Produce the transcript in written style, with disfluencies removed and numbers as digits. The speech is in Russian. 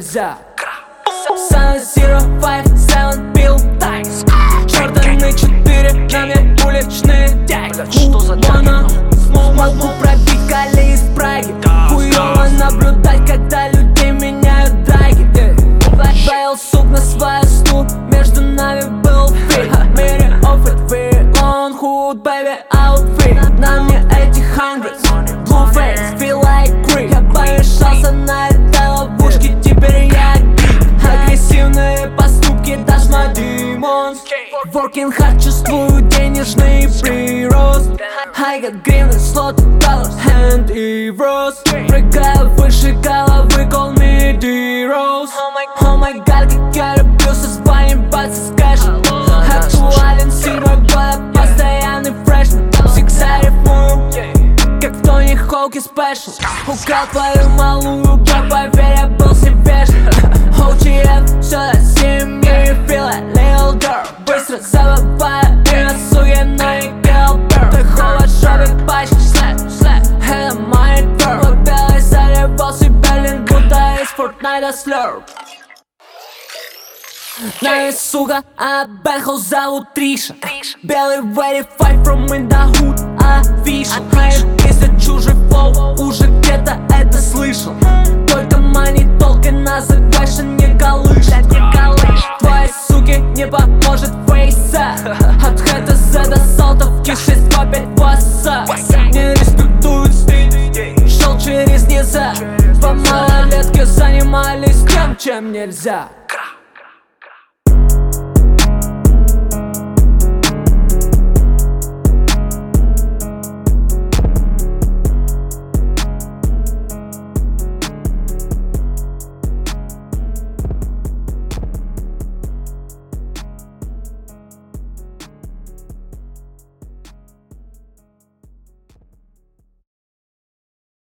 нельзя. Sun 057 Bill Tykes. Чёртаны 4, на мне уличные тяги. Могу пробить колеи из Праги. Хуёво наблюдать, когда людей меняют драги. Твоил сук на свою стул, между нами был фейк. В мире off it, we on hood, baby, outfit. На мне эти hundreds, blue face, feel like creep. Я помешался на этой ловушке, теперь я гик. Агрессивные поступки, дашь my demons. Working hard, чувствую денежный прирост. I got green, слоты, dollars, and euros. Прыгаю выше головы, call me D-Rose. Oh my god, как я люблю созваниваться с кэшем. Актуален с 7 года, постоянный фреш. Всегда рифмую, как в Тони Хоуке спешл. Украл твою малую, поверь, я был с ней вежлив. OGF, все до семьи, feel like little girl. Быстро забываю имя суеной girl. Ты холод шопит пачки, это мой turn. Белый заливал себя лин, будто из Fortnite слёр. Знаю, сука, а Бэнхол зовут Триша. Белый verify from in the hood, official. Если чужой флоу, уже где-то это слышал. Только money толкай, называешь, не колышет. Твоей суке не поможет фейса. От хэта до салтовки 625 васа. Не респектуют стиль, шел через низа. По малолетке занимались тем, чем нельзя.